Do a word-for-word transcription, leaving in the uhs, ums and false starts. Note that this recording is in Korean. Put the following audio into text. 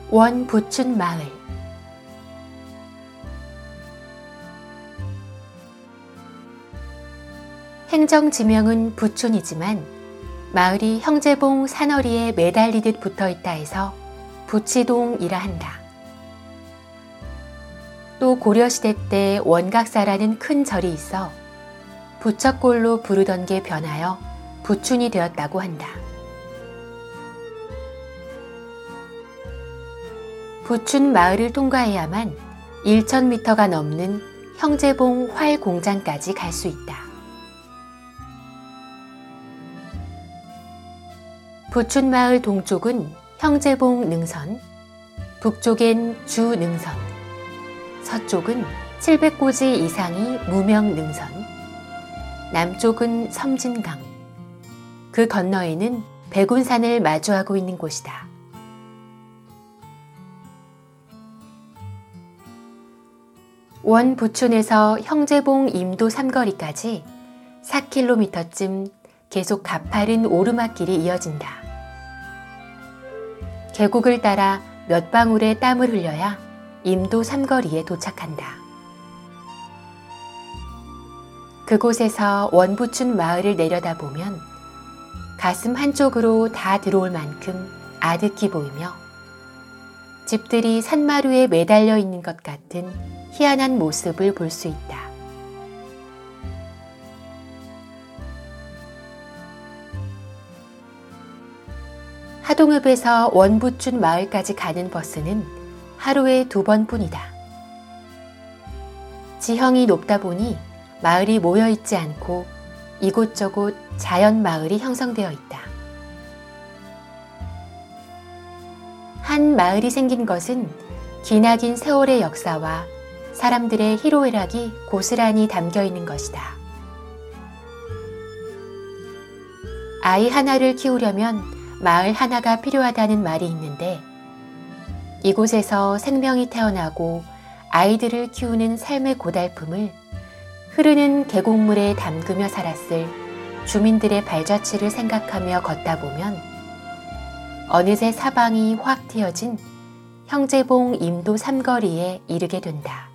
원부춘 마을. 행정지명은 부춘이지만 마을이 형제봉 산허리에 매달리듯 붙어있다 해서 부치동이라 한다. 또 고려시대 때 원각사라는 큰 절이 있어 부처골로 부르던 게 변하여 부춘이 되었다고 한다. 부춘 마을을 통과해야만 천 미터가 넘는 형제봉 활 공장까지 갈 수 있다. 부춘 마을 동쪽은 형제봉 능선, 북쪽엔 주 능선, 서쪽은 칠백 고지 이상이 무명 능선, 남쪽은 섬진강, 그 건너에는 백운산을 마주하고 있는 곳이다. 원부춘에서 형제봉 임도 삼거리까지 사 킬로미터쯤 계속 가파른 오르막길이 이어진다. 계곡을 따라 몇 방울의 땀을 흘려야 임도 삼거리에 도착한다. 그곳에서 원부춘 마을을 내려다보면 가슴 한쪽으로 다 들어올 만큼 아득히 보이며 집들이 산마루에 매달려 있는 것 같은 희한한 모습을 볼 수 있다. 하동읍에서 원부춘 마을까지 가는 버스는 하루에 두 번뿐이다. 지형이 높다 보니 마을이 모여있지 않고 이곳저곳 자연 마을이 형성되어 있다. 한 마을이 생긴 것은 기나긴 세월의 역사와 사람들의 희로애락이 고스란히 담겨 있는 것이다. 아이 하나를 키우려면 마을 하나가 필요하다는 말이 있는데 이곳에서 생명이 태어나고 아이들을 키우는 삶의 고달픔을 흐르는 계곡물에 담그며 살았을 주민들의 발자취를 생각하며 걷다 보면 어느새 사방이 확 트여진 형제봉 임도 삼거리에 이르게 된다.